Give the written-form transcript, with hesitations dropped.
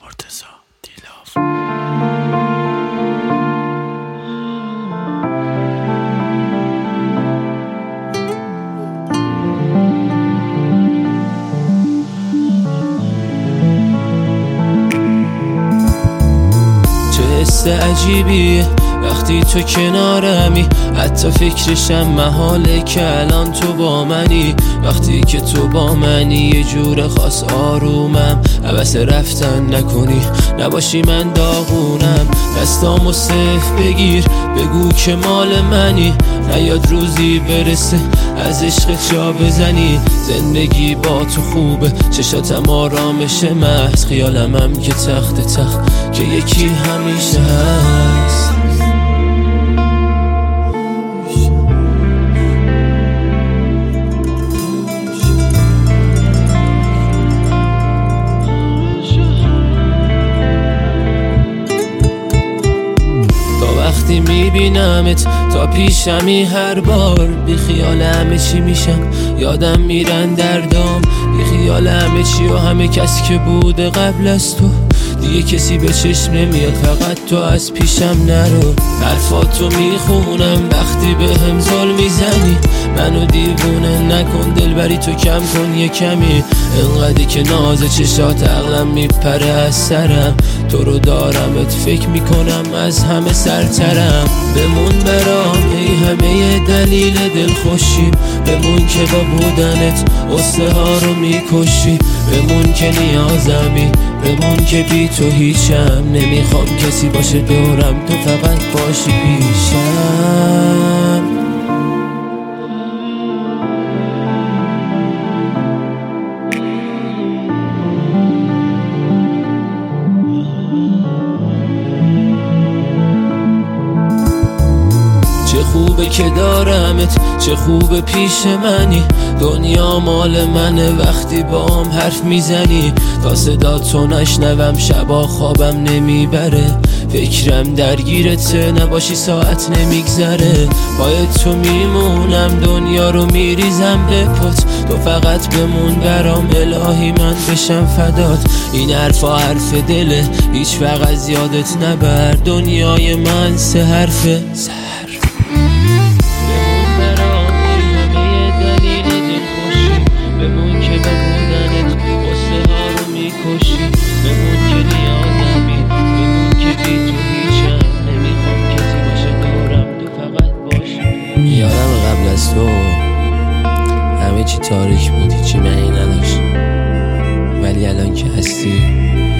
مرتضی دیلاف. حس عجیبیه وقتی تو کنارمی، حتی فکرشم محاله که الان تو با منی. وقتی که تو با منی یه جور خاص آرومم، حوث رفتن نکنی نباشی من داغونم. دستامو صف بگیر بگو که مال منی، نیاد روزی برسه از عشق جا بزنی. زندگی با تو خوبه چشاتم آرامش محض، خیالم هم که تخت که یکی همیشه هست. وقتی میبینمت تا پیشمی هر بار، بی خیال همه چی میشم یادم میرن دردام. بی خیال همه چی و همه کس که بوده قبل از تو، دیگه کسی به چشم نمیاد فقط تو از پیشم نرو. حرفاتو میخونم وقتی به هم ظلم میزنی، منو دیوونه نکن دلبری تو کم کن یه کمی. انقدری که ناز چشات عقلم میپره از سرم، تو رو دارمت فکر میکنم از همه سرترم. بمون برام ای همه دلیل دل خوشی، بمون که با بودنت قصه ها رو میکشی. بمون که نیازمی، بمون که بی تو هیچم. نمیخوام کسی باشه دورم، تو فقط باشی پیشم. چه خوبه که دارمت، چه خوبه پیش منی. دنیا مال منه وقتی با هم حرف میزنی. تا صدا تو نشنوم شبا خوابم نمیبره، فکرم درگیرته نباشی ساعت نمیگذره. باید تو میمونم دنیا رو میریزم به پات، تو فقط بمون برام الهی من بشم فدات. این حرفا حرف دله هیچ وقت از یادت نبر، دنیای من سه حرفه. بمون که نیازمی، بمون که بی تو هیچم. نمیخوام کسی باشه دورم، تو فقط باشی. یادم قبل از تو همه چی تاریک بود، هیچی معنی نداشت، ولی الان که هستی